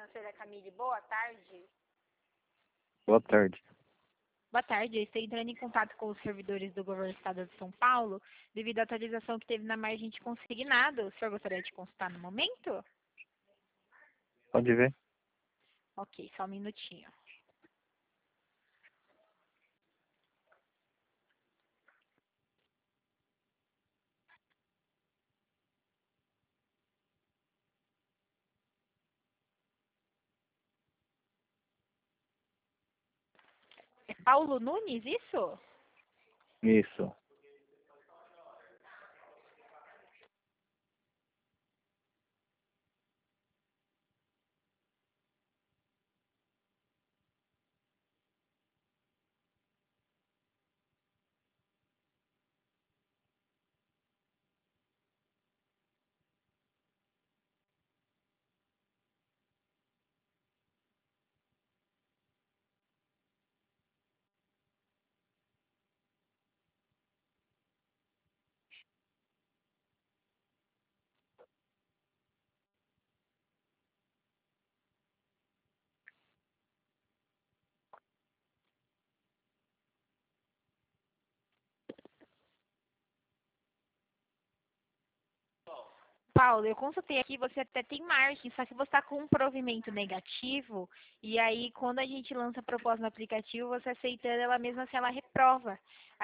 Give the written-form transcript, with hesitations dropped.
Financeira, Camille. Boa tarde. Boa tarde. Boa tarde, eu estou entrando em contato com os servidores do governo do estado de São Paulo devido à atualização que teve na margem de consignado. O senhor gostaria de consultar no momento? Pode ver. Ok, só um minutinho. É Paulo Nunes, isso? Isso. Paulo, eu consultei aqui, você até tem margem, só que você está com um provimento negativo, e aí quando a gente lança a proposta no aplicativo, você aceitando ela mesma assim, ela reprova.